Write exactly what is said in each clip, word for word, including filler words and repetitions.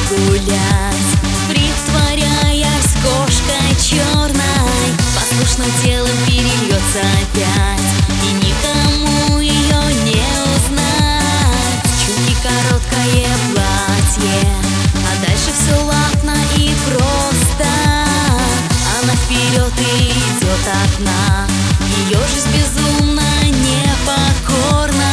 гулять, притворяясь кошкой черной, послушным телом перельется опять, и никому ее не узнать. Чуть короткое платье, а дальше все ладно и просто. Она вперед идет одна, ее жизнь безумно непокорна.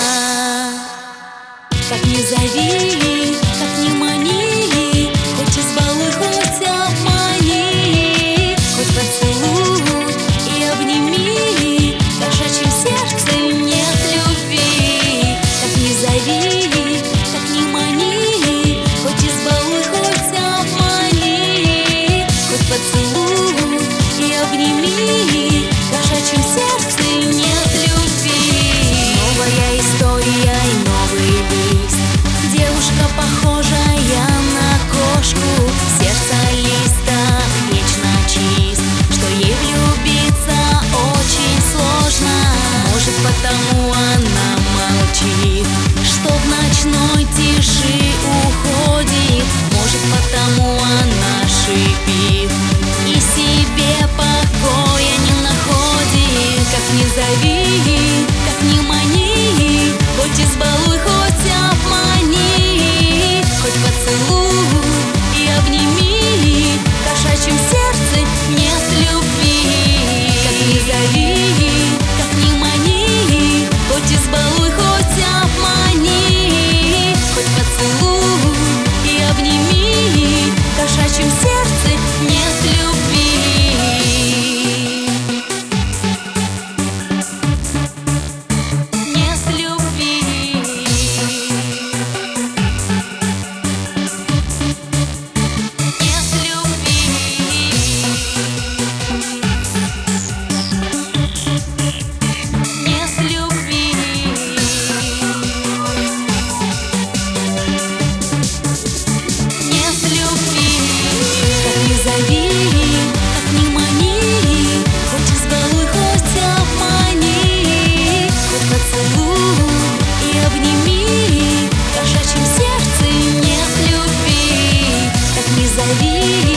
Как ни зови, как ни мани, хоть избалуй, хоть обмани, хоть поцелуй и обними, в кошачьем сердце нет любви. Как ни зови, как ни мани, хоть избалуй, хоть обмани, хоть поцелуй и обними, в кошачьем сердце нет любви. Новая история и новый лист, девушка, похожая на кошку, сердце листа вечно чист, что ей влюбиться очень сложно. Может, потому она молчит, что в ночной тиши уходит. Может, потому она шипит и себе покоя не находит. Как ни зови, как ни мани, хоть избалуй, хоть обмани, хоть поцелуй и обними, в кошачьем сердце нет любви. Как ни зови, как ни мани, хоть избалуй, хоть обмани, хоть поцелуй и обними, в кошачьем сердце нет любви. Зови, как ни мани, хоть избалуй, хоть обмани, хоть поцелуй и обними, в кошачьем сердце нет любви. Как ни зови.